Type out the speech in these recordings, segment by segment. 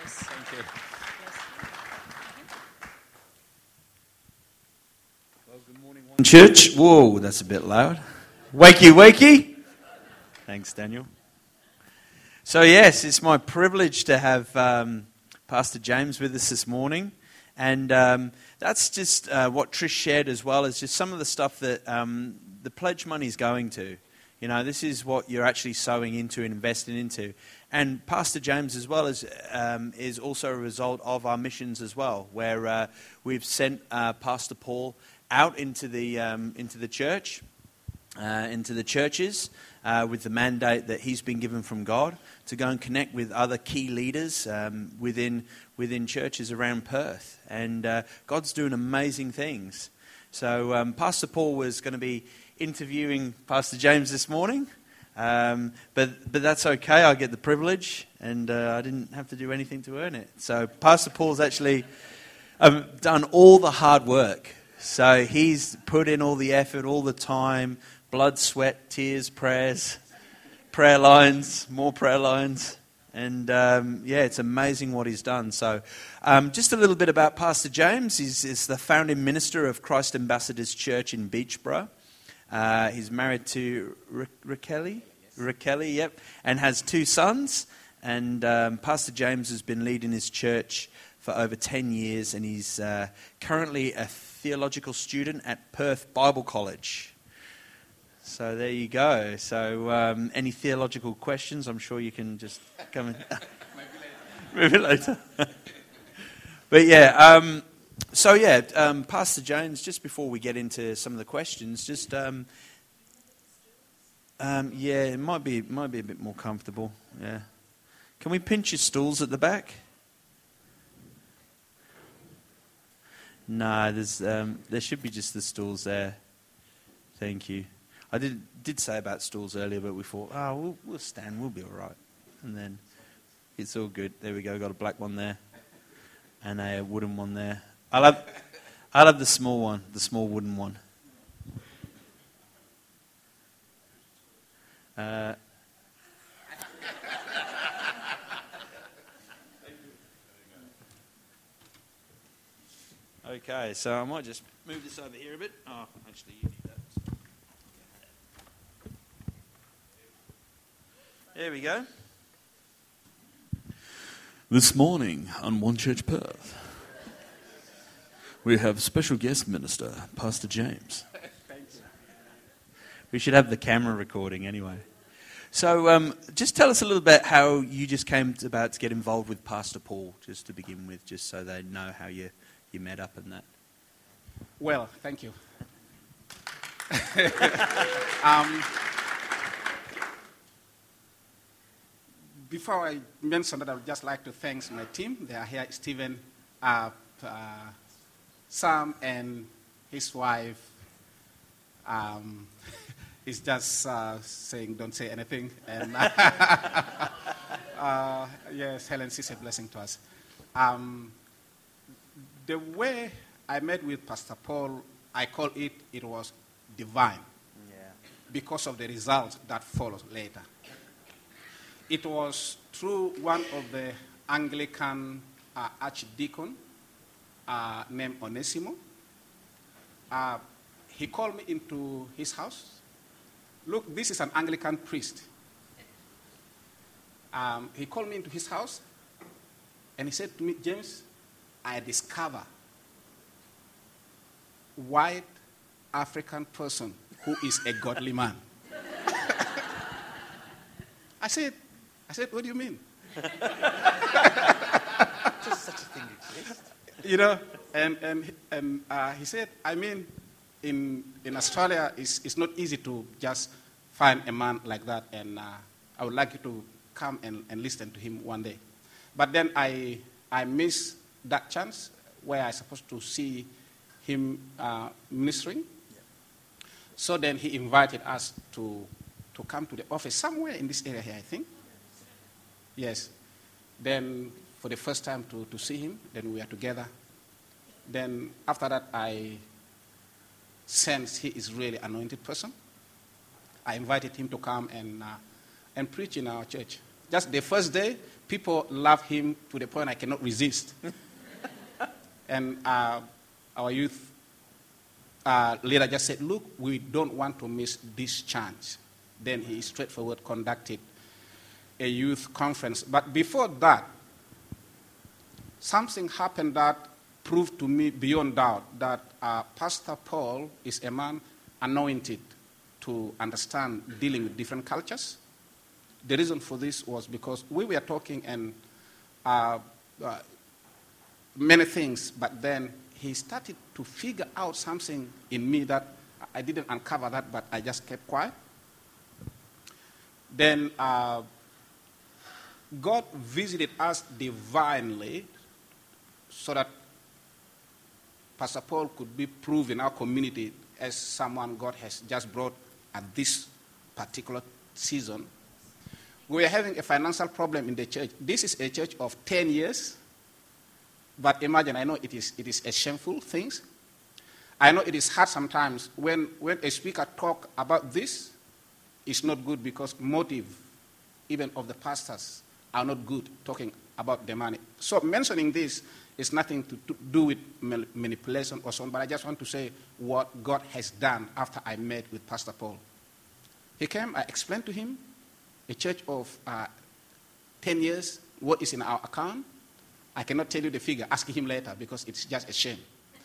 Thank you. Well, good morning, One Church. Whoa, that's a bit loud. Wakey, wakey. Thanks, Daniel. So, yes, it's my privilege to have Pastor James with us this morning. And that's just what Trish shared as well, is just some of the stuff that the pledge money is going to. You know, this is what you're actually sowing into and investing into. And Pastor James as well is also a result of our missions as well, where we've sent Pastor Paul out into the church, into the churches, with the mandate that he's been given from God to go and connect with other key leaders within churches around Perth. And God's doing amazing things. So Pastor Paul was going to be interviewing Pastor James this morning, but that's okay. I get the privilege, and I didn't have to do anything to earn it. So Pastor Paul's actually done all the hard work. So he's put in all the effort, all the time, blood, sweat, tears, prayers, prayer lines, more prayer lines. And it's amazing what he's done. So just a little bit about Pastor James. He's the founding minister of Christ Ambassadors Church in Beachborough. He's married to Raquel, yep, and has 2 sons. And Pastor James has been leading his church for over 10 years, and he's currently a theological student at Perth Bible College. So there you go. So any theological questions, I'm sure you can just come in. Maybe later. But yeah, Pastor Jones, just before we get into some of the questions, just it might be a bit more comfortable. Yeah, can we pinch your stools at the back? No, there should be just the stools there. Thank you. I did say about stools earlier, but we thought, we'll stand, we'll be all right. And then it's all good. There we go. Got a black one there, and a wooden one there. I'll have the small one, the small wooden one. Okay, so I might just move this over here a bit. Oh, actually, you need that. There we go. This morning on One Church Perth, we have special guest minister, Pastor James. Thanks. We should have the camera recording anyway. So just tell us a little bit how you just came about to get involved with Pastor Paul, just to begin with, just so they know how you met up and that. Well, thank you. Before I mention that, I would just like to thank my team. They are here, Stephen, Sam, and his wife. Is just saying, don't say anything. And yes, Helen, she's a blessing to us. The way I met with Pastor Paul, I call it was divine. Yeah. Because of the results that followed later. It was through one of the Anglican archdeacon named Onesimo. He called me into his house. Look, this is an Anglican priest. He called me into his house, and he said to me, James, I discover white African person who is a godly man. I said, what do you mean? Just such a thing exists. You know, and he said, I mean, in Australia, it's not easy to just find a man like that, and I would like you to come and listen to him one day. But then I missed that chance where I was supposed to see him ministering. Yeah. So then he invited us to come to the office somewhere in this area here, I think. Yes. Then for the first time to see him, then we are together. Then after that, I sensed he is really an anointed person. I invited him to come and preach in our church. Just the first day, people love him to the point I cannot resist. And our youth leader just said, look, we don't want to miss this chance. Then he straightforward conducted a youth conference. But before that, something happened that proved to me beyond doubt that Pastor Paul is a man anointed to understand dealing with different cultures. The reason for this was because we were talking and many things, but then he started to figure out something in me that I didn't uncover that, but I just kept quiet. Then God visited us divinely so that Pastor Paul could be proved in our community as someone God has just brought at this particular season. We were having a financial problem in the church. This is a church of 10 years. But imagine, I know it is a shameful thing. I know it is hard sometimes when a speaker talks about this, it's not good because motive, even of the pastors, are not good talking about the money. So mentioning this is nothing to do with manipulation or so on, but I just want to say what God has done after I met with Pastor Paul. He came, I explained to him, a church of 10 years, what is in our account. I cannot tell you the figure. Ask him later because it's just a shame.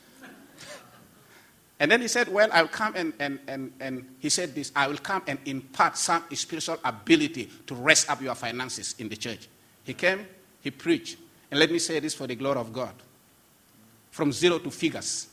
And then he said, well, I'll come and he said this, I will come and impart some spiritual ability to raise up your finances in the church. He came, he preached. And let me say this for the glory of God. From zero to figures.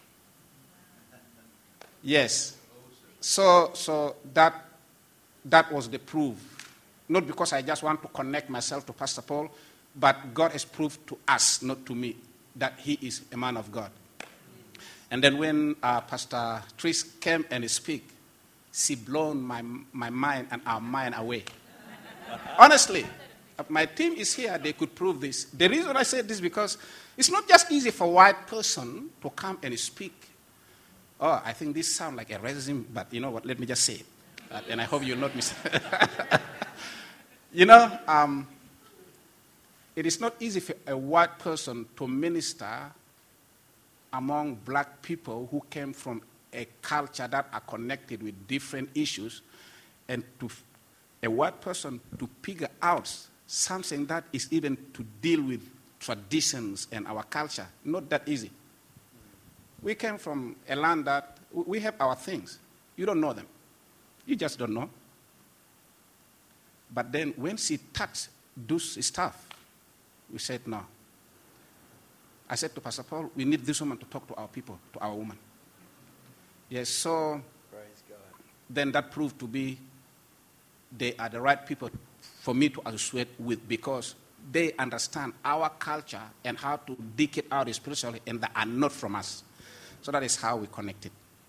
Yes. So that was the proof. Not because I just want to connect myself to Pastor Paul, but God has proved to us, not to me, that he is a man of God. And then when Pastor Tris came and speak, she blown my mind and our mind away. Honestly, my team is here, they could prove this. The reason I say this is because it's not just easy for a white person to come and speak. Oh, I think this sounds like a racism, but you know what, let me just say it. And I hope you'll not miss it. You know, it is not easy for a white person to minister among black people who came from a culture that are connected with different issues, and to a white person to figure out something that is even to deal with traditions and our culture. Not that easy. We came from a land that we have our things. You don't know them. You just don't know. But then when she touched this stuff, we said no. I said to Pastor Paul, we need this woman to talk to our people, to our woman. Yes, so praise God. Then that proved to be they are the right people for me to associate with because they understand our culture and how to dig it out spiritually, and they are not from us. So that is how we connected.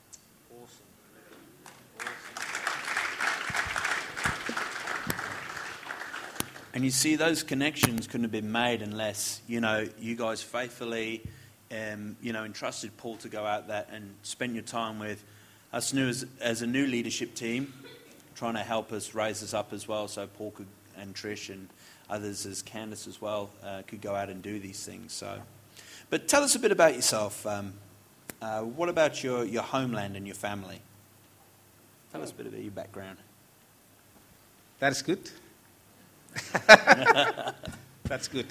And you see, those connections couldn't have been made unless, you know, you guys faithfully, entrusted Paul to go out there and spend your time with us as a new leadership team, trying to help us, raise us up as well, so Paul could, and Trish and others as Candace as well, could go out and do these things. So, but tell us a bit about yourself. What about your homeland and your family? Tell us a bit about your background. That is good. That's good.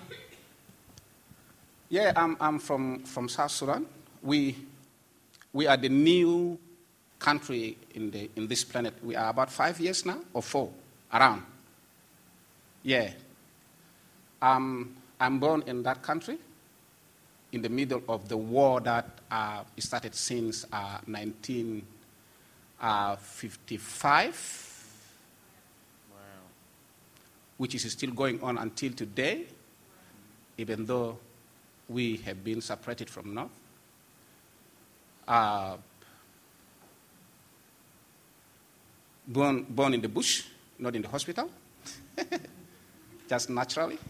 I'm from South Sudan. We are the new country in this planet. We are about 5 years now, or 4, around. Yeah. I'm born in that country, in the middle of the war that started since 1955. Which is still going on until today, even though we have been separated from North. Born in the bush, not in the hospital, just naturally.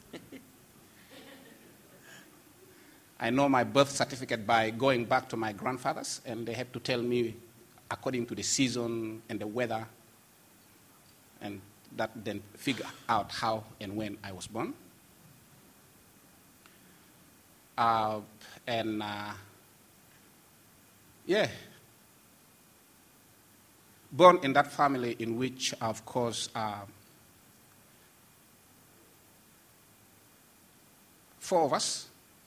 I know my birth certificate by going back to my grandfathers, and they have to tell me according to the season and the weather. And that then figure out how and when I was born. Born in that family in which, of course, 4 of us,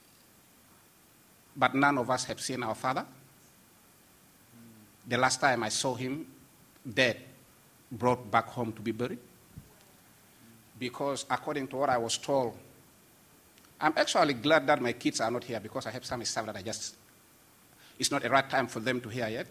but none of us have seen our father. The last time I saw him, dead, brought back home to be buried. Because according to what I was told, I'm actually glad that my kids are not here because I have some stuff that it's not the right time for them to hear yet.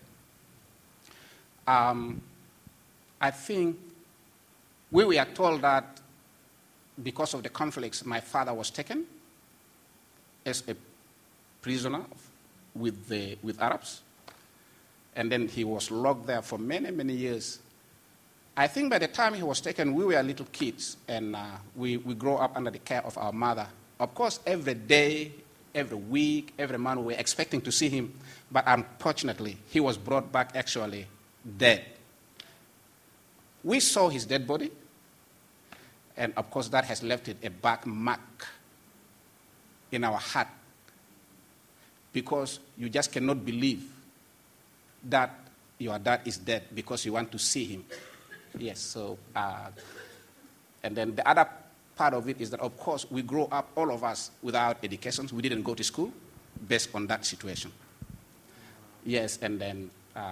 I think we were told that because of the conflicts, my father was taken as a prisoner with Arabs, and then he was locked there for many, many years. I think by the time he was taken, we were little kids, and we grew up under the care of our mother. Of course, every day, every week, every month, we were expecting to see him, but unfortunately, he was brought back actually dead. We saw his dead body, and of course, that has left a back mark in our heart, because you just cannot believe that your dad is dead because you want to see him. Yes, so, and then the other part of it is that, of course, we grow up, all of us, without educations. We didn't go to school based on that situation. Yes, and then...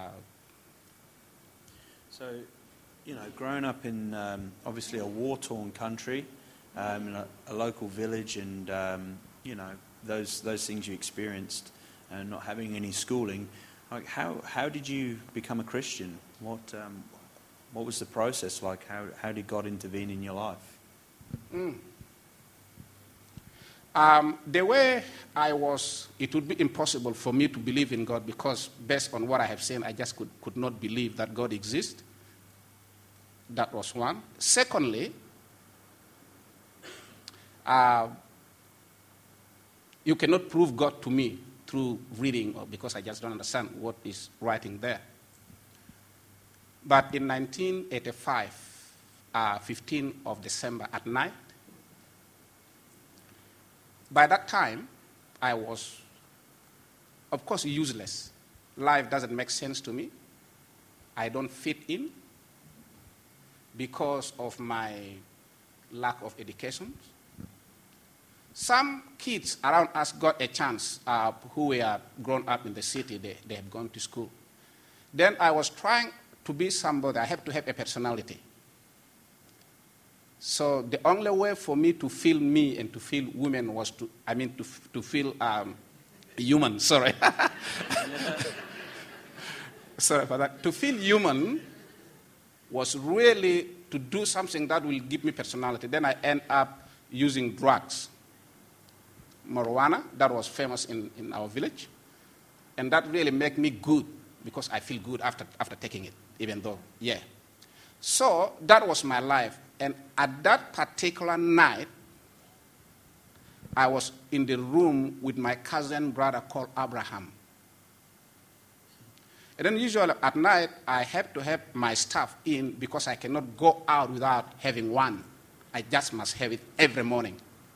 So, growing up in obviously a war-torn country, in a local village, and, those things you experienced, and not having any schooling, like how did you become a Christian? What was the process like? How did God intervene in your life? The way I was, it would be impossible for me to believe in God because based on what I have seen, I just could not believe that God exists. That was one. Secondly, you cannot prove God to me through reading or because I just don't understand what is writing there. But in 1985, 15th of December at night, by that time, I was, of course, useless. Life doesn't make sense to me. I don't fit in because of my lack of education. Some kids around us got a chance who were grown up in the city. They had gone to school. Then I was trying to be somebody. I have to have a personality. So the only way for me to feel me and to feel women was to feel human. Sorry. Sorry for that. To feel human was really to do something that will give me personality. Then I end up using drugs. Marijuana, that was famous in our village. And that really made me good because I feel good after taking it, even though, yeah. So that was my life. And at that particular night, I was in the room with my cousin brother called Abraham. And then usually at night, I have to have my stuff in because I cannot go out without having one. I just must have it every morning.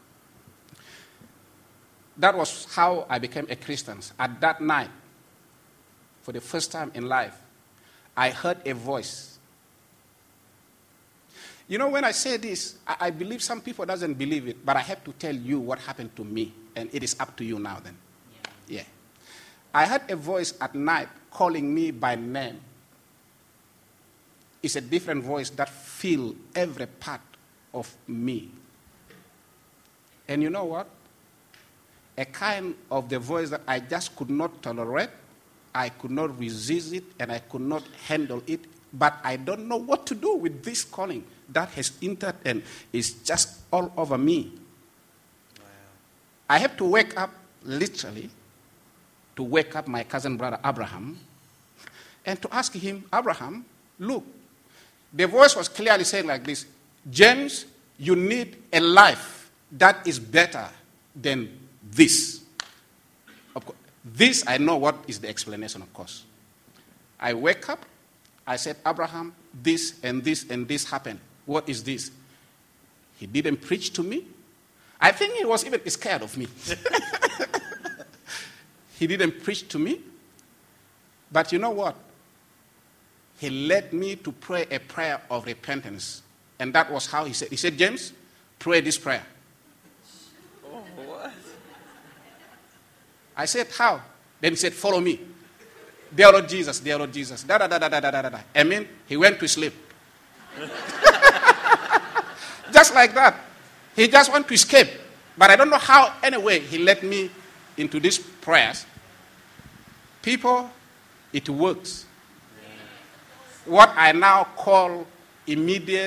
That was how I became a Christian. At that night, for the first time in life, I heard a voice. You know, when I say this, I believe some people doesn't believe it, but I have to tell you what happened to me, and it is up to you now then. Yeah. I heard a voice at night calling me by name. It's a different voice that fills every part of me. And you know what? A kind of the voice that I just could not tolerate, I could not resist it, and I could not handle it, but I don't know what to do with this calling that has entered and is just all over me. Wow. I have to wake up, literally, to wake up my cousin brother Abraham, and to ask him, Abraham, look, the voice was clearly saying like this, James, you need a life that is better than this. Of course, this, I know what is the explanation, of course. I wake up, I said, Abraham, this and this and this happened. What is this? He didn't preach to me. I think he was even scared of me. He didn't preach to me. But you know what? He led me to pray a prayer of repentance. And that was how he said. He said, James, pray this prayer. Oh, what? I said, how? Then he said, follow me. Dear Lord Jesus, dear Lord Jesus. Da, da, da, da, da, da, da, da. I mean, he went to sleep. Just like that. He just went to escape. But I don't know how, anyway, he led me into these prayers. People, it works. What I now call immediate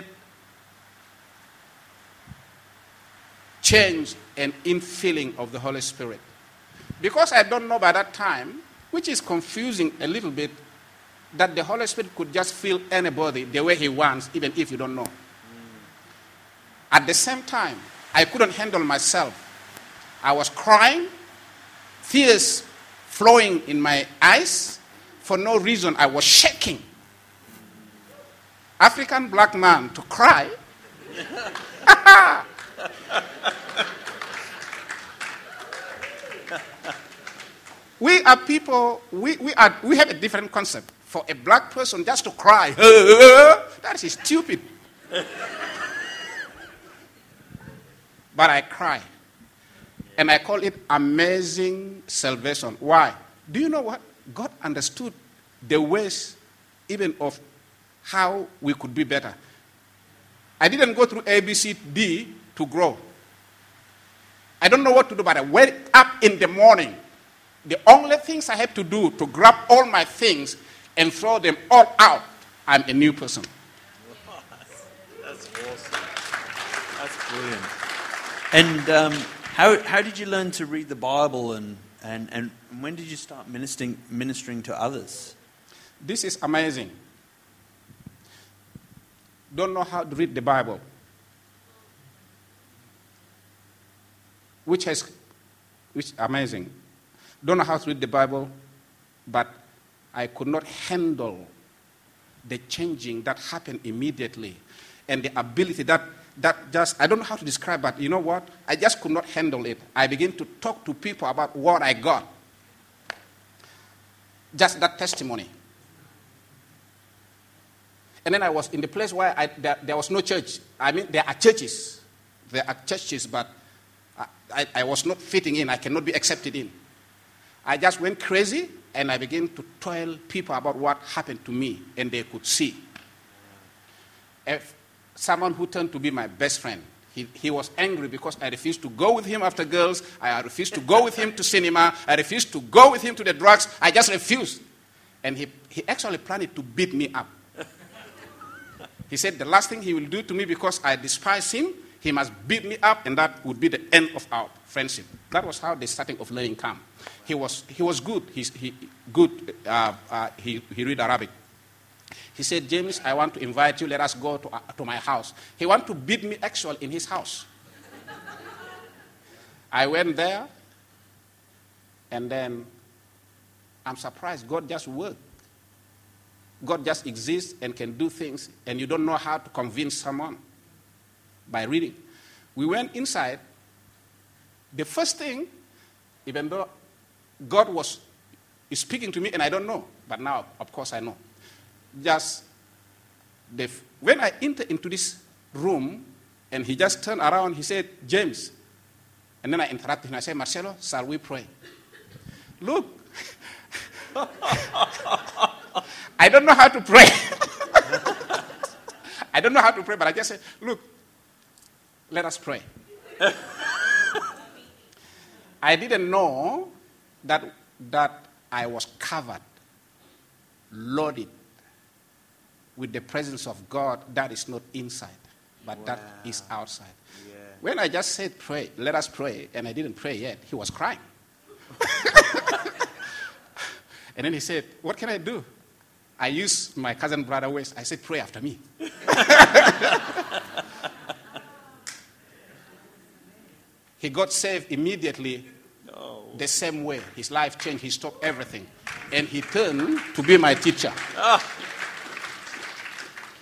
change and infilling of the Holy Spirit. Because I don't know by that time, which is confusing a little bit, that the Holy Spirit could just fill anybody the way he wants, even if you don't know. At the same time, I couldn't handle myself. I was crying, tears flowing in my eyes. For no reason, I was shaking. African black man to cry. We are people, we have a different concept. For a black person just to cry, that is stupid. But I cry. And I call it amazing salvation. Why? Do you know what? God understood the ways even of how we could be better. I didn't go through A, B, C, D to grow. I don't know what to do, but I wake up in the morning. The only things I have to do to grab all my things and throw them all out, I'm a new person. That's awesome. That's brilliant. And how did you learn to read the Bible, and when did you start ministering to others? This is amazing. Don't know how to read the Bible. Which amazing. Don't know how to read the Bible, but I could not handle the changing that happened immediately, and the ability that just, I don't know how to describe, but you know what? I just could not handle it. I began to talk to people about what I got. Just that testimony. And then I was in the place where there was no church. I mean, there are churches. There are churches, but I was not fitting in. I cannot be accepted in. I just went crazy, and I began to tell people about what happened to me, and they could see. If someone who turned to be my best friend, he was angry because I refused to go with him after girls. I refused to go with him to cinema. I refused to go with him to the drugs. I just refused. And he actually planned to beat me up. He said the last thing he will do to me, because I despise him, he must beat me up, and that would be the end of our friendship. That was how the starting of learning came. He was good. He read Arabic. He said, James, I want to invite you. Let us go to my house. He wanted to beat me actually in his house. I went there, and then I'm surprised. God just worked. God just exists and can do things, and you don't know how to convince someone by reading. We went inside. The first thing, even though God was speaking to me, and I don't know, but now, of course, I know. Just when I entered into this room, and he just turned around, he said, James. And then I interrupted him. I said, Marcelo, shall we pray? Look. I don't know how to pray. I don't know how to pray, but I just said, look, let us pray. I didn't know that I was covered, loaded with the presence of God that is not inside, but that is outside. Yeah. When I just said pray, let us pray, and I didn't pray yet, he was crying. And then he said, what can I do? I used my cousin brother West. I said, pray after me. He got saved immediately the same way. His life changed. He stopped everything. And he turned to be my teacher. Oh.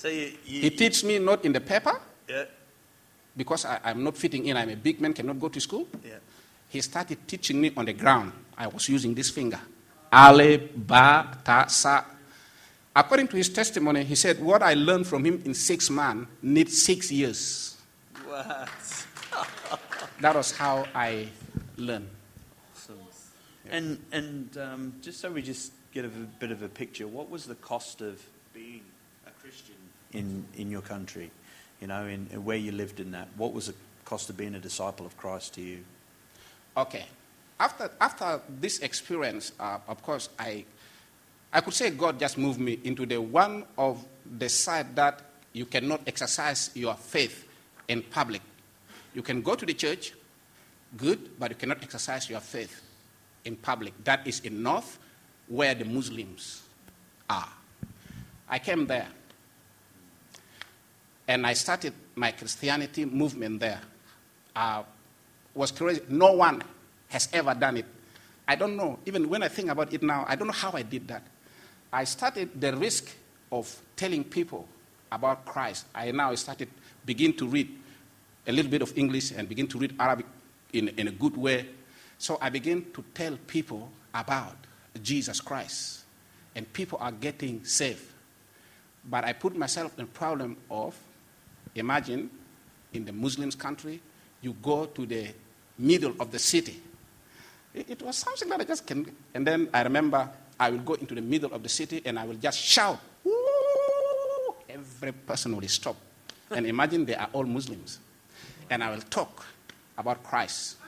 So He teaches me not in the paper, yeah, because I'm not fitting in. I'm a big man, cannot go to school. yeah. He started teaching me on the ground. I was using this finger. Ale, ba, ta, sa. According to his testimony, he said, what I learned from him in 6 months needs 6 years. What? That was how I learned. Awesome. And just so we just get a bit of a picture, what was the cost of being a Christian in your country? You know, in where you lived in that. What was the cost of being a disciple of Christ to you? Okay. After this experience, of course, I could say God just moved me into the one of the side that you cannot exercise your faith in public. You can go to the church, good, but you cannot exercise your faith in public. That is in North, where the Muslims are. I came there, and I started my Christianity movement there. Was crazy. No one has ever done it. I don't know. Even when I think about it now, I don't know how I did that. I started the risk of telling people about Christ. I now begin to read a little bit of English and begin to read Arabic in a good way. So I began to tell people about Jesus Christ. And people are getting saved. But I put myself in the problem of, imagine, in the Muslims country, you go to the middle of the city. It was something that I just can. And then I remember I will go into the middle of the city and I will just shout. Woo! Every person will stop. And imagine they are all Muslims. And I will talk about Christ.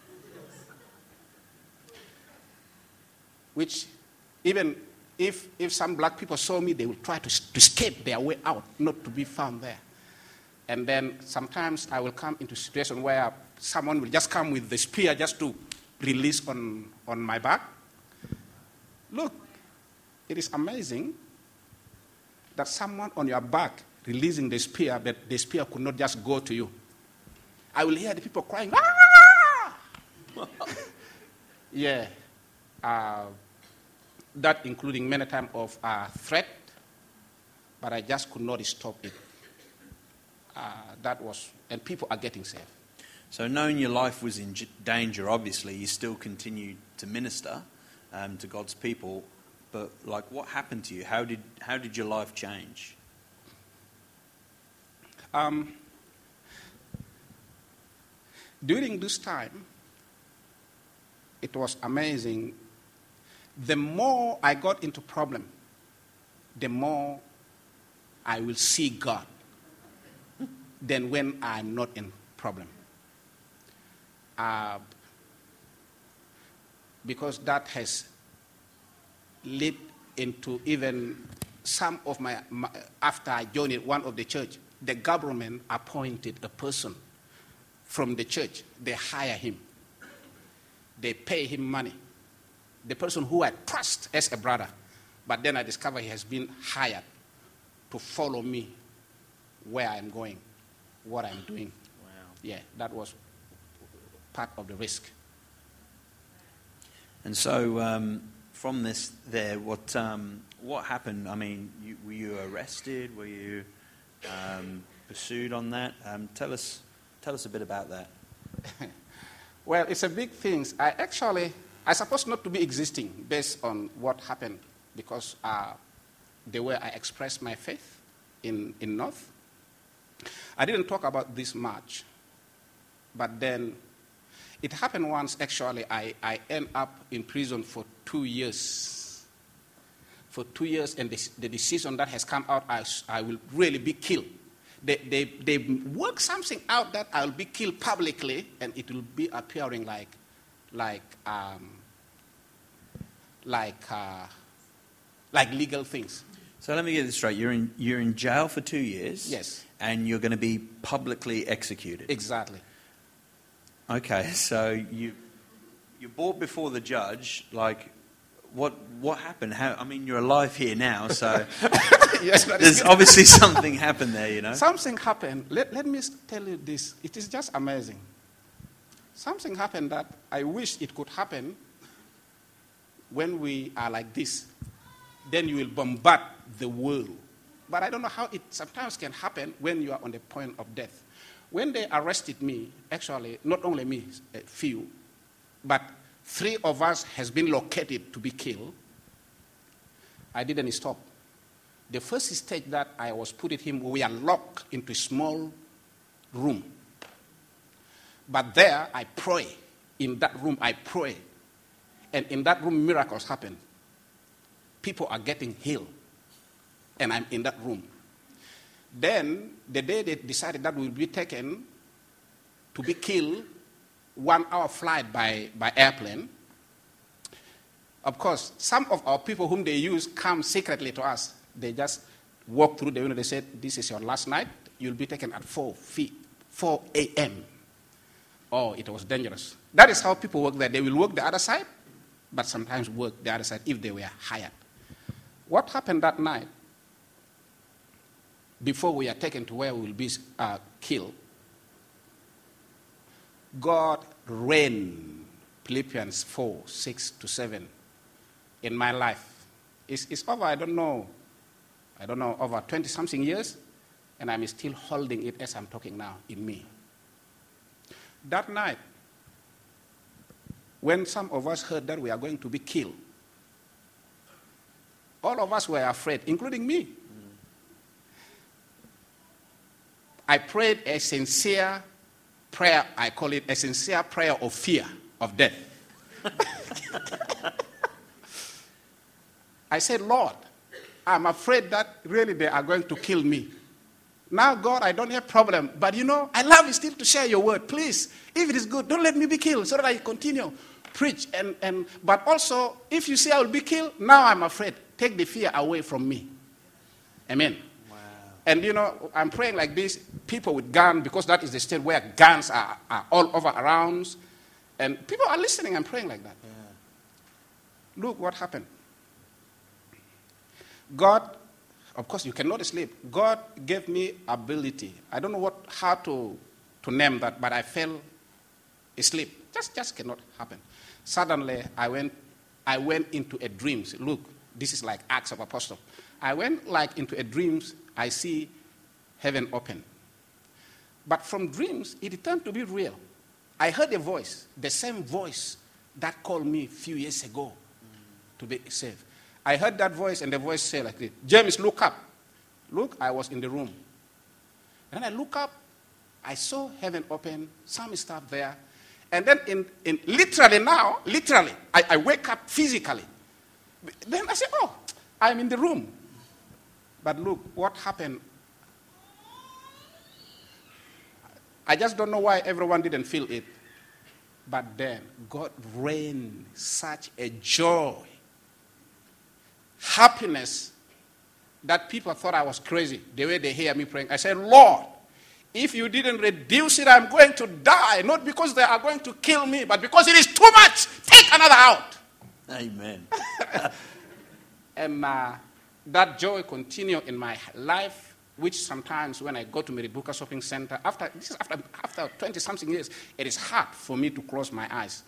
Which, even if some black people saw me, they will try to escape their way out, not to be found there. And then sometimes I will come into a situation where someone will just come with the spear just to release on my back. Look, it is amazing that someone on your back releasing the spear, but the spear could not just go to you. I will hear the people crying, ah! Yeah. That including many times of threat, but I just could not stop it. And people are getting saved. So knowing your life was in danger, obviously, you still continued to minister to God's people. But like, what happened to you? How did your life change? During this time, it was amazing. The more I got into problem, the more I will see God than when I'm not in problem. Because that has led into even some of my after I joined one of the church, the government appointed a person from the church. They hire him. They pay him money. The person who I trust as a brother. But then I discover he has been hired to follow me where I'm going, what I'm doing. Wow. Yeah, that was part of the risk. And so from this there, what happened? I mean, were you arrested? Were you pursued on that? Tell us a bit about that. Well, it's a big thing. I supposed not to be existing based on what happened because the way I expressed my faith in North. I didn't talk about this much, but then it happened once. Actually, I end up in prison for 2 years. For 2 years, and the decision that has come out, I will really be killed. They work something out that I'll be killed publicly, and it will be appearing like legal things. So let me get this straight. You're in jail for 2 years. Yes. And you're going to be publicly executed. Exactly. Okay, so you're brought before the judge. Like, what happened? You're alive here now, so yes, there's obviously something happened there, you know. Something happened. Let me tell you this. It is just amazing. Something happened that I wish it could happen when we are like this. Then you will bombard the world But I don't know how it sometimes can happen when you are on the point of death. When they arrested me, actually, not only me, a few, but 3 of us has been located to be killed, I didn't stop. The first stage that I was putting him, we are locked into a small room. But there, I pray. In that room, I pray. And in that room, miracles happen. People are getting healed. And I'm in that room. Then, the day they decided that we'll be taken to be killed, 1 hour flight by airplane. Of course, some of our people whom they use come secretly to us. They just walk through the window. They said, this is your last night. You'll be taken at 4 a.m. Oh, it was dangerous. That is how people work there. They will work the other side, but sometimes work the other side if they were hired. What happened that night, before we are taken to where we will be killed, God reigned, Philippians 4, 6-7, in my life. It's over, I don't know, over 20-something years, and I'm still holding it as I'm talking now in me. That night, when some of us heard that we are going to be killed, all of us were afraid, including me. I prayed a sincere prayer, I call it a sincere prayer of fear of death. I said, Lord, I'm afraid that really they are going to kill me. Now, God, I don't have problem, but I love you still to share your word. Please, if it is good, don't let me be killed so that I continue preach. But also, if you say I will be killed, now I'm afraid. Take the fear away from me. Amen. Wow. And I'm praying like this, people with guns, because that is the state where guns are all over around. And people are listening and praying like that. Yeah. Look what happened. God, of course, you cannot sleep. God gave me ability. I don't know how to name that, but I fell asleep. Just cannot happen. Suddenly, I went into a dream. Look, this is like Acts of Apostles. I went like into a dream. I see heaven open. But from dreams, it turned to be real. I heard a voice, the same voice that called me a few years ago to be saved. I heard that voice, and the voice said like this, James, look up. Look, I was in the room. Then I look up, I saw heaven open, some stuff there. And then literally, I wake up physically. Then I say, oh, I'm in the room. But look, what happened? I just don't know why everyone didn't feel it. But then God rained such a joy, happiness, that people thought I was crazy, the way they hear me praying. I said, Lord, if you didn't reduce it, I'm going to die. Not because they are going to kill me, but because it is too much. Take another out. Amen. And that joy continued in my life, which sometimes when I go to Meribuka Shopping Center, after 20-something years, it is hard for me to close my eyes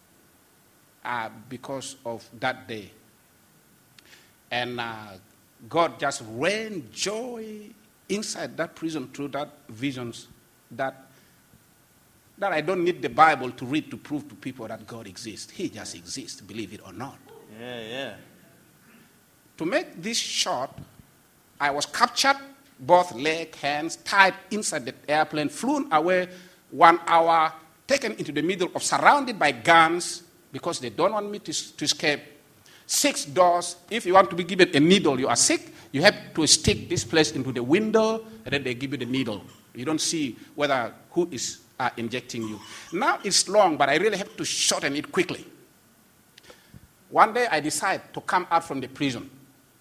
because of that day. And God just rained joy inside that prison through that visions that I don't need the Bible to read to prove to people that God exists. He just exists, believe it or not. Yeah. To make this short, I was captured, both leg, hands, tied inside the airplane, flown away 1 hour, taken into the middle of, surrounded by guns, because they don't want me to escape. 6 doors. If you want to be given a needle, you are sick, you have to stick this place into the window, and then they give you the needle. You don't see who is injecting you. Now it's long, but I really have to shorten it quickly. One day I decide to come out from the prison.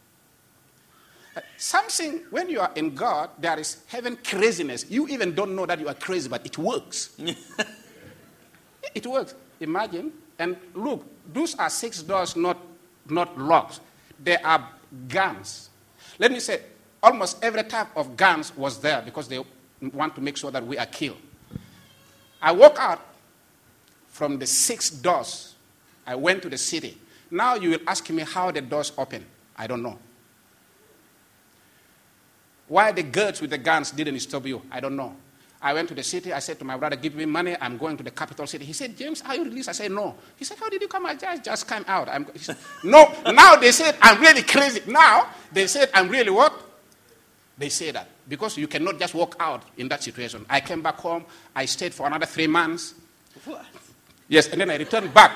Something, when you are in God, there is heaven craziness. You even don't know that you are crazy, but it works. It works. Imagine. And look, those are 6 doors, not locks. They are guns. Let me say, almost every type of guns was there because they want to make sure that we are killed. I walk out from the 6 doors. I went to the city. Now you will ask me how the doors open. I don't know. Why the girls with the guns didn't stop you, I don't know. I went to the city. I said to my brother, give me money. I'm going to the capital city. He said, James, are you released? I said, no. He said, how did you come? I just came out. He said, no. Now they said, I'm really crazy. Now they said, I'm really what? They say that. Because you cannot just walk out in that situation. I came back home. I stayed for another 3 months. What? Yes, and then I returned back.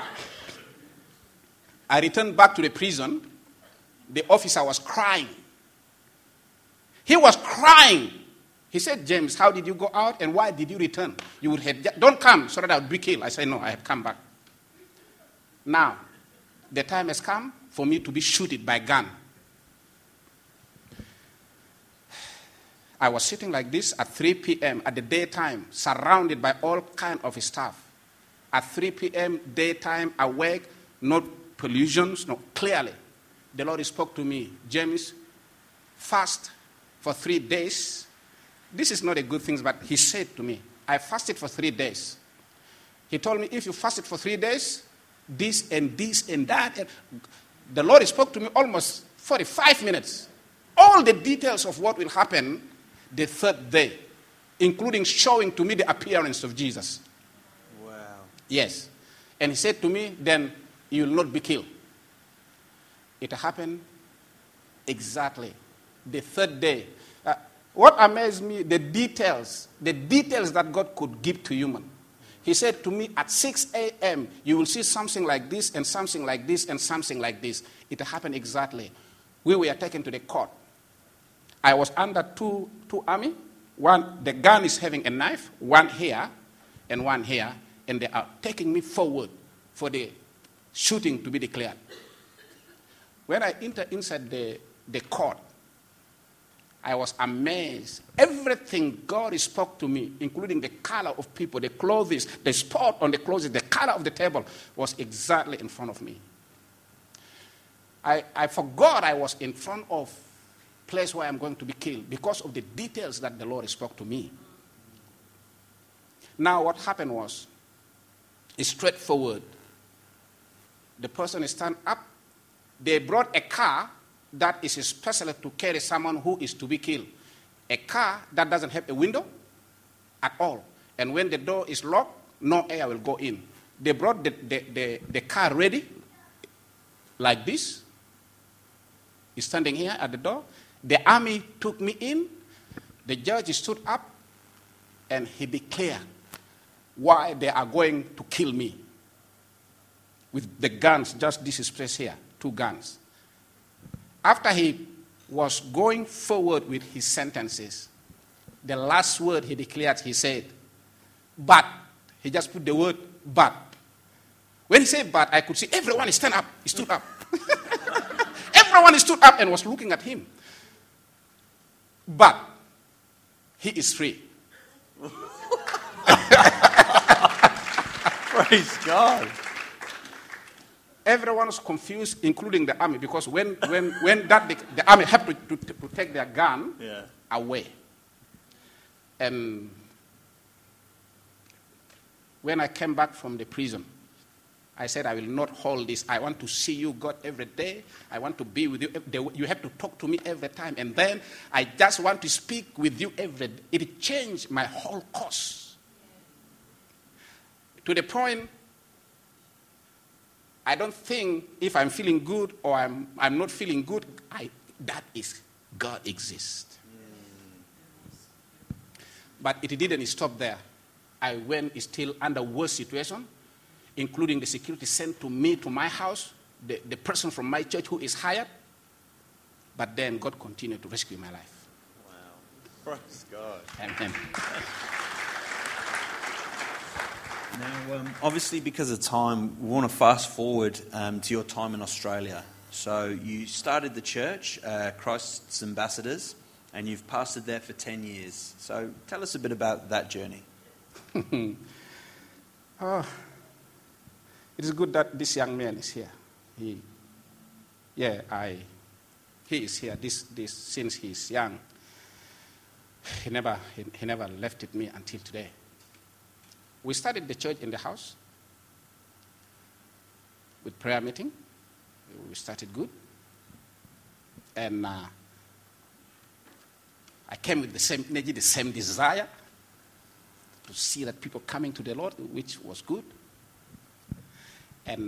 I returned back to the prison. The officer was crying. He was crying. He said, James, how did you go out and why did you return? You would have, don't come so that I would be killed. I said, no, I have come back. Now, the time has come for me to be shooted by gun. I was sitting like this at 3 p.m. at the daytime, surrounded by all kind of stuff. At 3 p.m. daytime, awake, no pollutions, no, clearly. The Lord spoke to me, James, fast for 3 days. This is not a good thing, but he said to me, I fasted for 3 days. He told me, if you fasted for 3 days, this and this and that. And the Lord spoke to me almost 45 minutes. All the details of what will happen the 3rd day, including showing to me the appearance of Jesus. Wow. Yes. And he said to me, then you will not be killed. It happened exactly the 3rd day. What amazed me, the details that God could give to human. He said to me, at 6 a.m., you will see something like this and something like this and something like this. It happened exactly. We were taken to the court. I was under two army. One, the gun is having a knife, one here and one here, and they are taking me forward for the shooting to be declared. When I entered inside the court, I was amazed. Everything God spoke to me, including the color of people, the clothes, the spot on the clothes, the color of the table, was exactly in front of me. I forgot I was in front of a place where I'm going to be killed because of the details that the Lord spoke to me. Now what happened was, it's straightforward. The person stand up. They brought a car that is especially to carry someone who is to be killed. A car that doesn't have a window at all. And when the door is locked, no air will go in. They brought the car ready, like this. He's standing here at the door. The army took me in. The judge stood up, and he declared why they are going to kill me. With the guns, just this is placed here, 2 guns. After he was going forward with his sentences, the last word he declared, he said, but. He just put the word, but. When he said but, I could see everyone stand up. He stood up. Everyone stood up and was looking at him. But he is free. Praise God. Everyone was confused, including the army, because when the army had to take their gun away. And when I came back from the prison, I said, I will not hold this. I want to see you, God, every day. I want to be with you. You have to talk to me every time. And then I just want to speak with you every day. It changed my whole course. To the point, I don't think if I'm feeling good or I'm not feeling good, that is God exists. But it didn't stop there. I went still under worse situation, including the security sent to me to my house, the person from my church who is hired. But then God continued to rescue my life. Wow. Praise God. Amen. Now, obviously, because of time, we want to fast forward to your time in Australia. So you started the church, Christ's Ambassadors, and you've pastored there for 10 years. So tell us a bit about that journey. It is good that this young man is here. He is here. This since he's young. He never left me until today. We started the church in the house with prayer meeting. We started good. And I I came with the same energy, the same desire to see that people coming to the Lord, which was good. And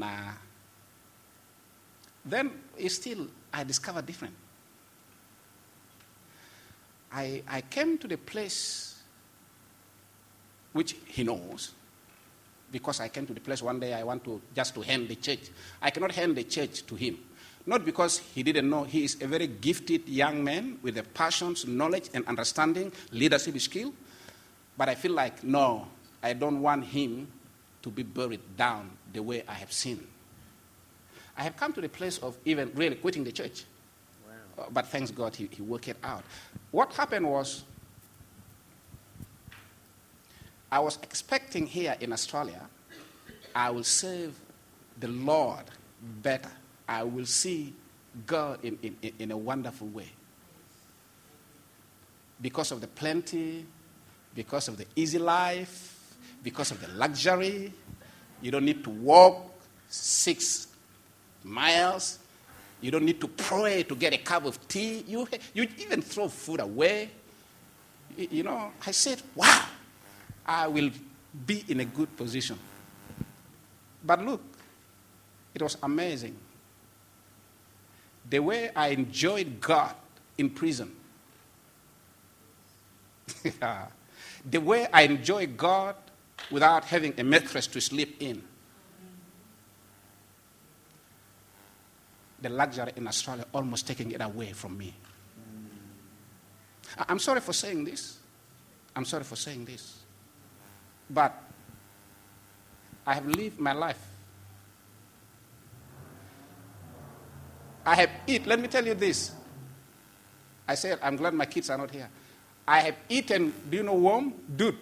then I discovered different. I came to the place which he knows, because I came to the place one day I want to just to hand the church. I cannot hand the church to him. Not because he didn't know. He is a very gifted young man with the passions, knowledge, and understanding, leadership skill. But I feel like, no, I don't want him to be buried down the way I have seen. I have come to the place of even really quitting the church. Wow. But thanks God, he worked it out. What happened was, I was expecting here in Australia, I will serve the Lord better. I will see God in a wonderful way. Because of the plenty, because of the easy life, because of the luxury. You don't need to walk 6 miles. You don't need to pray to get a cup of tea. You even throw food away. You know, I said, wow, I will be in a good position. But look, it was amazing. The way I enjoyed God in prison. The way I enjoyed God without having a mattress to sleep in. The luxury in Australia almost taking it away from me. I'm sorry for saying this. I'm sorry for saying this. But I have lived my life. I have eaten, let me tell you this. I said, I'm glad my kids are not here. I have eaten, do you know worm? Dude.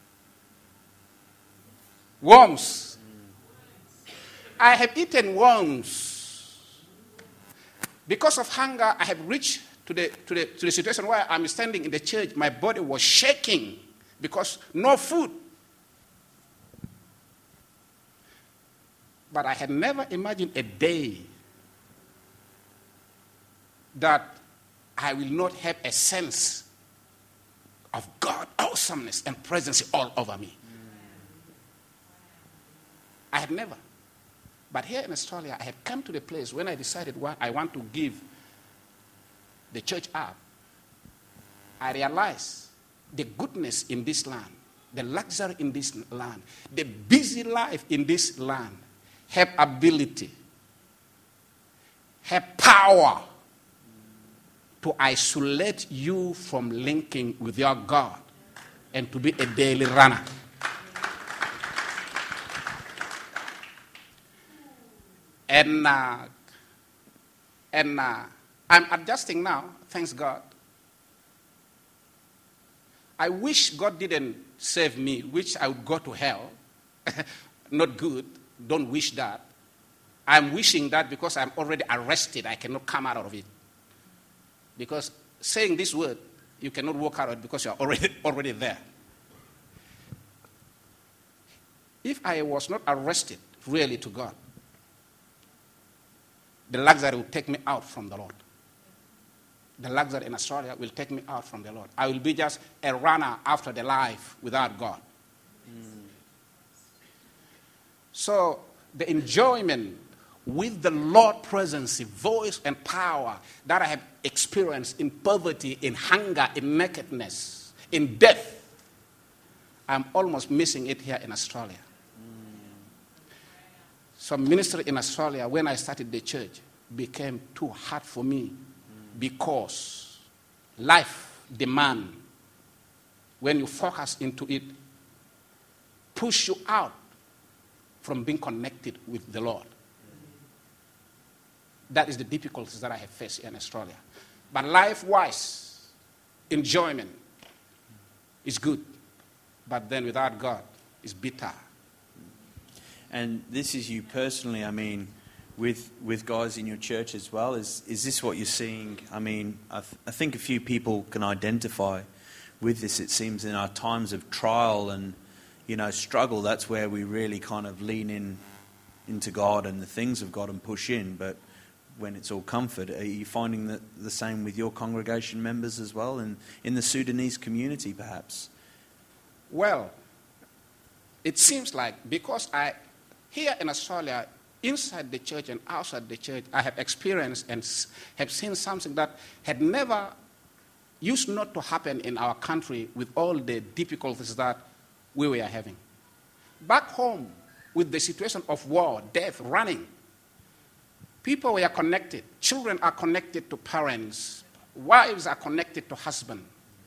Worms. I have eaten worms. Because of hunger, I have reached to the situation where I'm standing in the church. My body was shaking because no food. But I had never imagined a day that I will not have a sense of God's awesomeness and presence all over me. I had never. But here in Australia, I had come to the place when I decided what I want to give the church up. I realized the goodness in this land, the luxury in this land, the busy life in this land have ability, have power to isolate you from linking with your God and to be a daily runner. And I'm adjusting now, thanks God. I wish God didn't save me, which I would go to hell. Not good. Don't wish that. I'm wishing that because I'm already arrested. I cannot come out of it. Because saying this word, you cannot walk out of it because you're already there. If I was not arrested, really, to God, the luxury will take me out from the Lord. The luxury in Australia will take me out from the Lord. I will be just a runner after the life without God. So the enjoyment with the Lord's presence, voice, and power that I have experienced in poverty, in hunger, in nakedness, in death, I'm almost missing it here in Australia. So ministry in Australia, when I started the church, became too hard for me because life demand, when you focus into it, push you out from being connected with the Lord. That is the difficulties that I have faced in Australia. But life-wise, enjoyment is good. But then without God, it's bitter. And this is you personally, I mean, with guys in your church as well. Is this what you're seeing? I mean, I think a few people can identify with this. It seems in our times of trial and, struggle, that's where we really kind of lean into God and the things of God and push in. But when it's all comfort. Are you finding that the same with your congregation members as well, and in the Sudanese community perhaps? Well, it seems like because here in Australia, inside the church and outside the church, I have experienced and have seen something that had never used not to happen in our country with all the difficulties that we were having. Back home, with the situation of war, death, running, people were connected. Children are connected to parents. Wives are connected to husbands.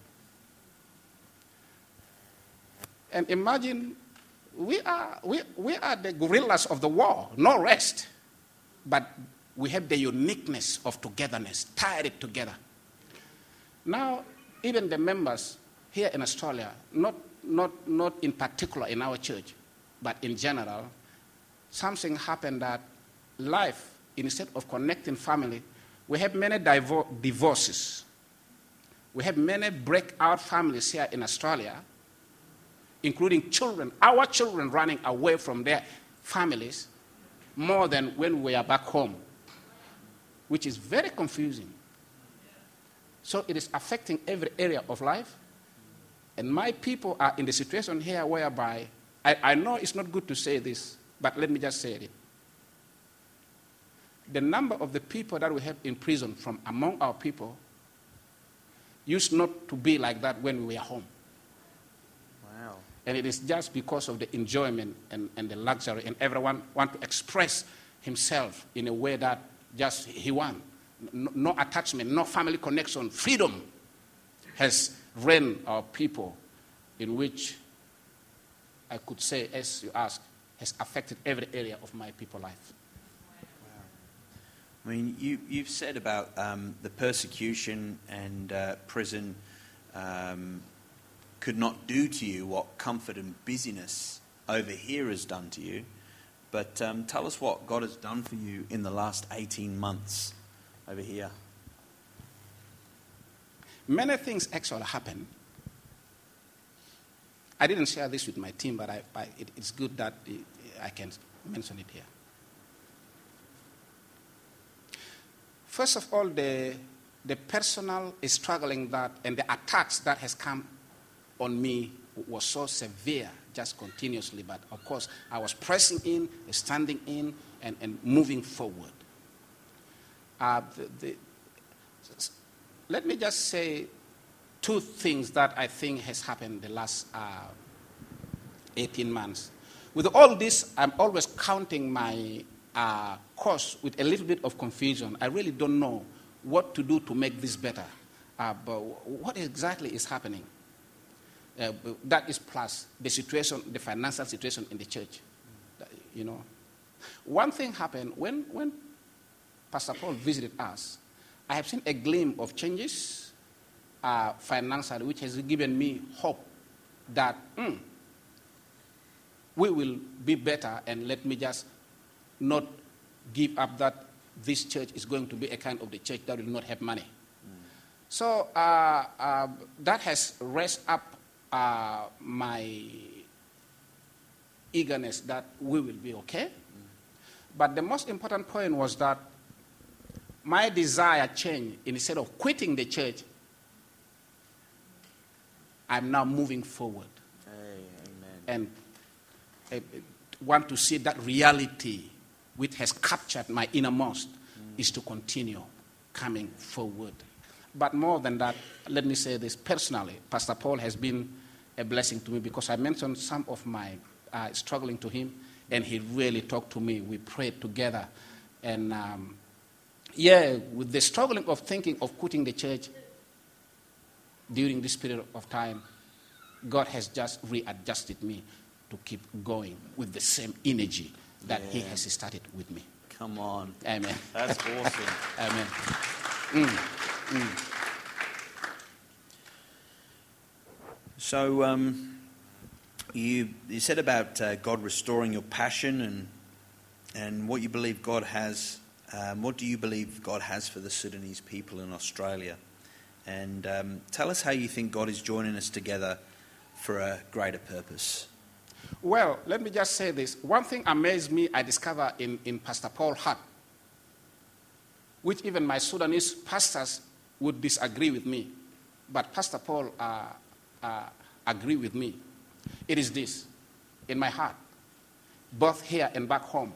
And imagine, we are the guerrillas of the war, no rest. But we have the uniqueness of togetherness, tied it together. Now, even the members here in Australia, not in particular in our church, but in general, something happened that life, instead of connecting family, we have many divorces. We have many breakout families here in Australia, including children, our children running away from their families more than when we are back home, which is very confusing. So it is affecting every area of life. And my people are in the situation here whereby, I know it's not good to say this, but let me just say it. The number of the people that we have in prison from among our people used not to be like that when we were home. Wow. And it is just because of the enjoyment and the luxury, and everyone want to express himself in a way that just he wants. No attachment, no family connection, freedom has reigned our people, in which I could say, as you ask, has affected every area of my people's life. Wow. I mean, you've said about the persecution and prison could not do to you what comfort and busyness over here has done to you. But tell us what God has done for you in the last 18 months over here. Many things actually happen. I didn't share this with my team, but it's good that I can mention it here. First of all, the personal struggling that and the attacks that has come on me was so severe, just continuously. But of course, I was pressing in, standing in, and moving forward. Let me just say two things that I think has happened the last 18 months. With all this, I'm always counting my course with a little bit of confusion. I really don't know what to do to make this better. But what exactly is happening? That is plus the situation, the financial situation in the church. You know, one thing happened when Pastor Paul visited us. I have seen a glimpse of changes financially, which has given me hope that we will be better, and let me just not give up that this church is going to be a kind of the church that will not have money. So that has raised up my eagerness that we will be okay. But the most important point was that my desire changed. Instead of quitting the church, I'm now moving forward. Amen. And I want to see that reality which has captured my innermost is to continue coming forward. But more than that, let me say this personally. Pastor Paul has been a blessing to me because I mentioned some of my struggling to him, and he really talked to me. We prayed together. And with the struggling of thinking of quitting the church during this period of time, God has just readjusted me to keep going with the same energy that he has started with me. Come on. Amen. That's awesome. Amen. So you said about God restoring your passion and what you believe God has. What do you believe God has for the Sudanese people in Australia? And tell us how you think God is joining us together for a greater purpose. Well, let me just say this. One thing amazed me, I discovered in Pastor Paul's heart. which even my Sudanese pastors would disagree with me. But Pastor Paul agree with me. It is this, in my heart, both here and back home.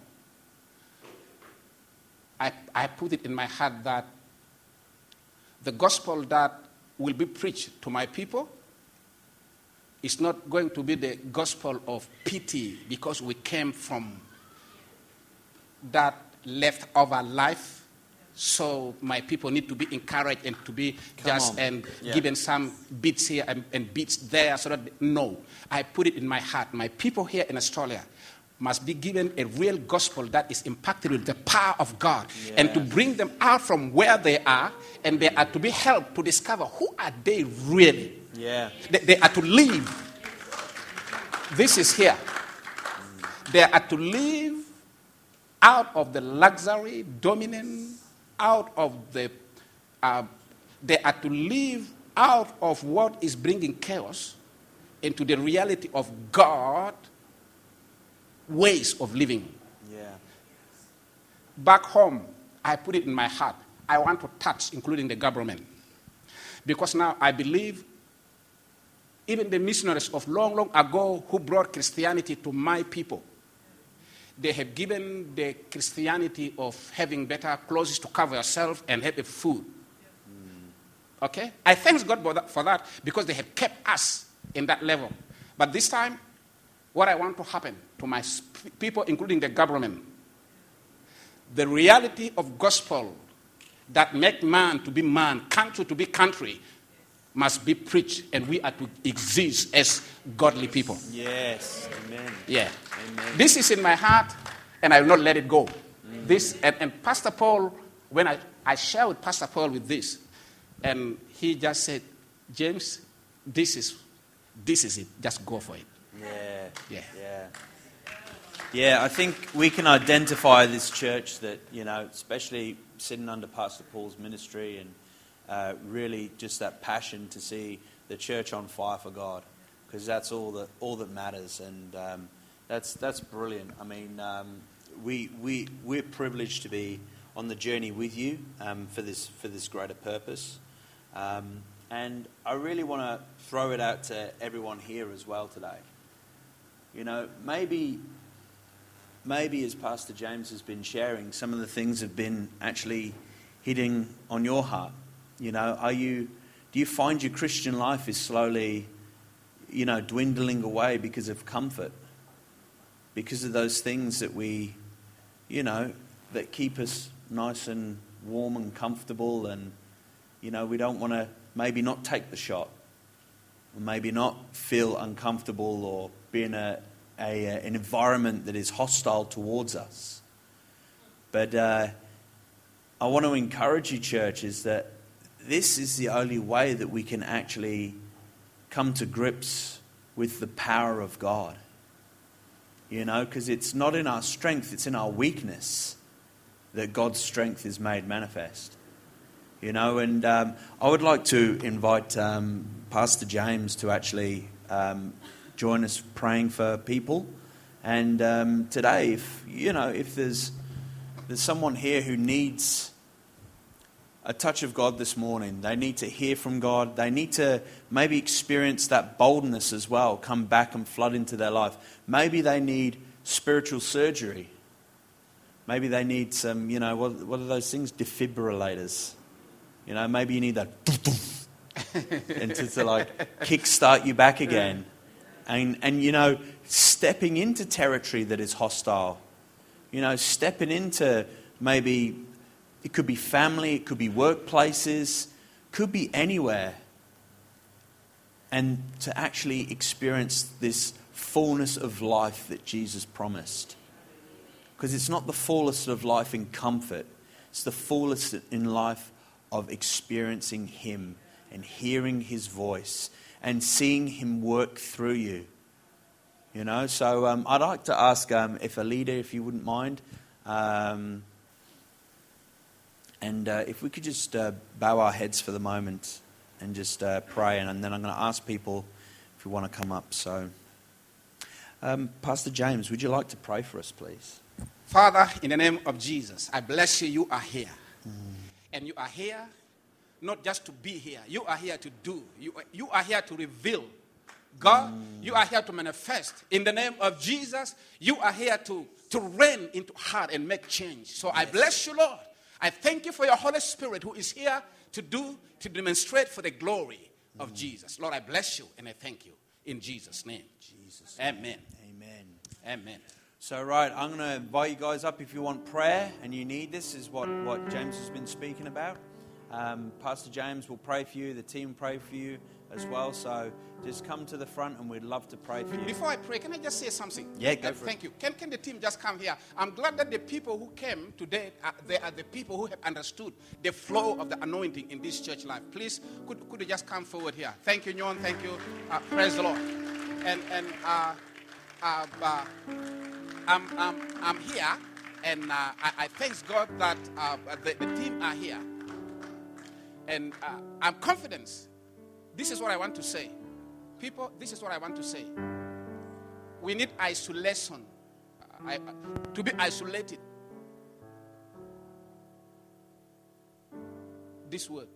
I put it in my heart that the gospel that will be preached to my people is not going to be the gospel of pity because we came from that leftover life. So my people need to be encouraged and to be given some bits here and bits there. So that no, I put it in my heart. My people here in Australia must be given a real gospel that is impacted with the power of God, and to bring them out from where they are, and they are to be helped to discover who are they really. Yeah. They are to live. This is here. They are to live out of the luxury, dominance, out of the. They are to live out of what is bringing chaos into the reality of God ways of living. Yeah. Back home, I put it in my heart. I want to touch, including the government. Because now I believe even the missionaries of long, long ago who brought Christianity to my people, they have given the Christianity of having better clothes to cover yourself and have a food. Okay? I thank God for that because they have kept us in that level. But this time, what I want to happen to my people, including the government, the reality of gospel that make man to be man, country to be country, must be preached, and we are to exist as godly people. Yes. Amen. Yeah. Amen. This is in my heart, and I will not let it go. This and Pastor Paul, when I share with Pastor Paul with this, and he just said, James, this is it. Just go for it. Yeah, I think we can identify this church that, especially sitting under Pastor Paul's ministry and really just that passion to see the church on fire for God, because that's all that matters, and that's brilliant. I mean, we're privileged to be on the journey with you for this greater purpose, and I really want to throw it out to everyone here as well today. Maybe as Pastor James has been sharing, some of the things have been actually hitting on your heart. Do you find your Christian life is slowly, dwindling away because of comfort? Because of those things that we, that keep us nice and warm and comfortable, and, we don't want to maybe not take the shot, or maybe not feel uncomfortable or be in an environment that is hostile towards us. But I want to encourage you, churches, that this is the only way that we can actually come to grips with the power of God. Because it's not in our strength, it's in our weakness that God's strength is made manifest. And I would like to invite Pastor James to actually join us praying for people. And today, if there's someone here who needs a touch of God this morning, they need to hear from God, they need to maybe experience that boldness as well, come back and flood into their life. Maybe they need spiritual surgery. Maybe they need some, what are those things? Defibrillators. Maybe you need that and to like kickstart you back again. And stepping into territory that is hostile. Stepping into maybe, it could be family, it could be workplaces, could be anywhere. And to actually experience this fullness of life that Jesus promised. Because it's not the fullness of life in comfort. It's the fullness in life of experiencing Him and hearing His voice and seeing Him work through you. So I'd like to ask if a leader, if you wouldn't mind, and if we could just bow our heads for the moment and just pray, and then I'm going to ask people if you want to come up. So, Pastor James, would you like to pray for us, please? Father, in the name of Jesus, I bless you. You are here. And you are here not just to be here. You are here to do. You are here to reveal God. You are here to manifest. In the name of Jesus, you are here to reign into heart and make change. So I bless you, Lord. I thank you for your Holy Spirit who is here to demonstrate for the glory of Jesus. Lord, I bless you and I thank you in Jesus' name. Jesus. Amen. Amen. Amen. So, right, I'm going to invite you guys up if you want prayer and you need this, is what James has been speaking about. Pastor James will pray for you. The team pray for you as well. So just come to the front and we'd love to pray for you. Before I pray, can I just say something? Yeah, go for it. Thank you. Can the team just come here? I'm glad that the people who came today, they are the people who have understood the flow of the anointing in this church life. Please, could you just come forward here? Thank you, Nyon. Thank you. Praise the Lord. I'm here, and I thank God that the team are here. And I'm confident. This is what I want to say. People, this is what I want to say. We need isolation. To be isolated. This word.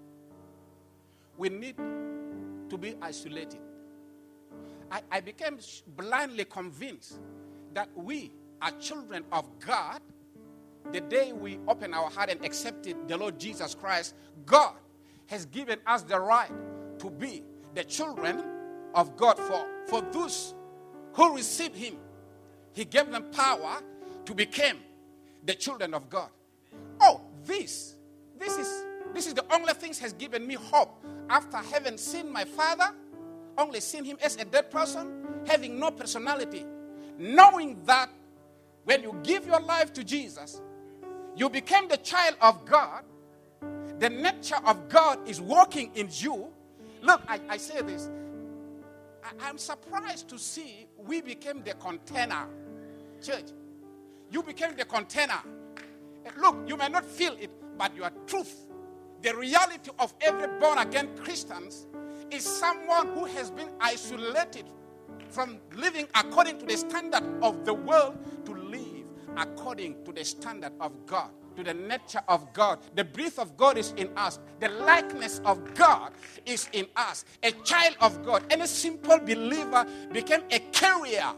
We need to be isolated. I became blindly convinced that we are children of God. The day we open our heart and accepted the Lord Jesus Christ, God has given us the right to be the children of God. For those who receive Him, He gave them power to become the children of God. Oh, this is the only thing that has given me hope. After having seen my Father, only seen Him as a dead person, having no personality, knowing that when you give your life to Jesus, you became the child of God. The nature of God is working in you. Look, I say this. I'm surprised to see we became the container. Church, you became the container. Look, you may not feel it, but your truth, the reality of every born-again Christian is someone who has been isolated from living according to the standard of the world to live according to the standard of God, to the nature of God. The breath of God is in us. The likeness of God is in us. A child of God, any simple believer became a carrier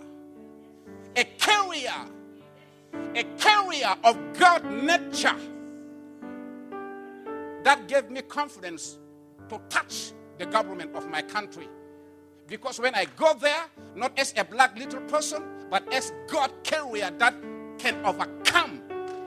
of God's nature. That gave me confidence to touch the government of my country. Because when I go there, not as a black little person, but as God carrier that can overcome.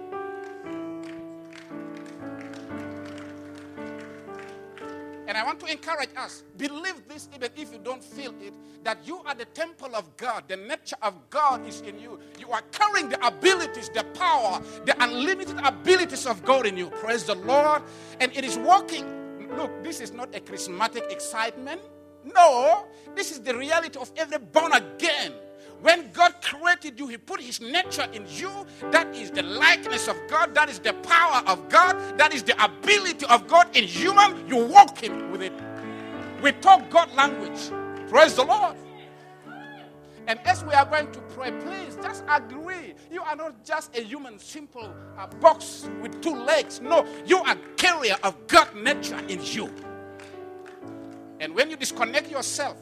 And I want to encourage us, believe this even if you don't feel it, that you are the temple of God. The nature of God is in you. You are carrying the abilities, the power, the unlimited abilities of God in you. Praise the Lord. And it is working. Look, this is not a charismatic excitement. No, this is the reality of every born again. When God created you, He put His nature in you. That is the likeness of God. That is the power of God. That is the ability of God in human. You walk in with it. We talk God language. Praise the Lord. And as we are going to pray, please just agree. You are not just a human, simple box with two legs. No, you are a carrier of God nature in you. And when you disconnect yourself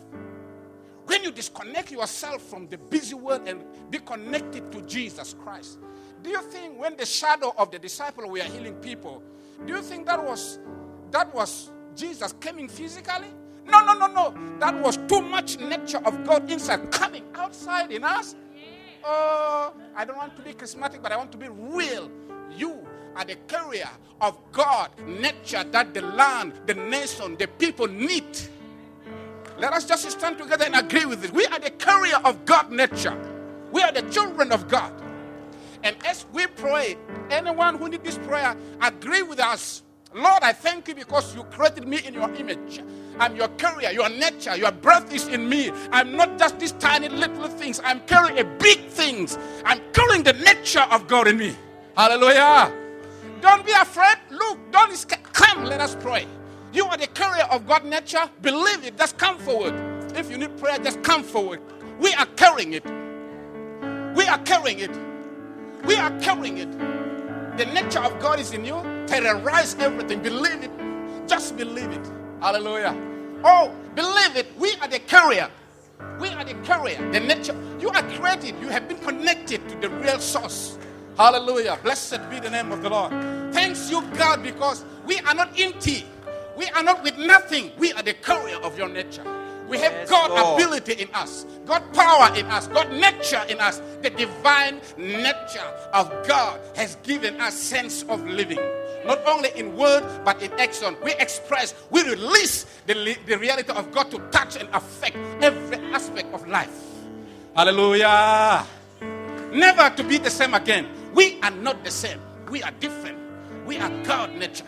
from the busy world and be connected to Jesus Christ, do you think when the shadow of the disciple were healing people, do you think that was Jesus coming physically? No. That was too much nature of God inside coming outside in us. Oh, I don't want to be charismatic, but I want to be real. You are the carrier of God nature that the land, the nation, the people need. Let us just stand together and agree with it. We are the carrier of God nature. We are the children of God. And as we pray, anyone who needs this prayer, agree with us. Lord, I thank you because you created me in your image. I'm your carrier, your nature, your breath is in me. I'm not just these tiny little things. I'm carrying a big things. I'm carrying the nature of God in me. Hallelujah. Don't be afraid. Look, don't escape. Come, let us pray. You are the carrier of God nature. Believe it. Just come forward. If you need prayer, just come forward. We are carrying it. We are carrying it. We are carrying it. the nature of God is in you, terrorize everything. Believe it. Just believe it. Hallelujah. Oh, believe it. We are the carrier. We are the carrier. The nature. You are created. You have been connected to the real source. Hallelujah. Blessed be the name of the Lord. Thanks you, God, because we are not empty. We are not with nothing. We are the carrier of your nature. We have God ability in us, God power in us, God nature in us. The divine nature of God has given us sense of living. Not only in word, but in action. We express, we release the reality of God to touch and affect every aspect of life. Hallelujah. Never to be the same again. We are not the same. We are different. We are God nature.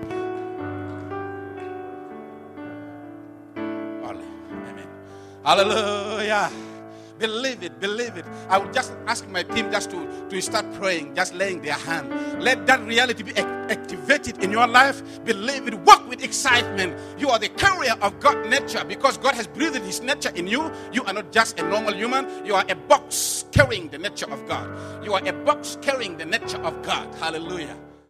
Hallelujah. Believe it, believe it. I would just ask my team just to start praying, just laying their hand. Let that reality be activated in your life. Believe it. Walk with excitement. You are the carrier of God nature because God has breathed his nature in you. You are not just a normal human. You are a box carrying the nature of God. You are a box carrying the nature of God. Hallelujah.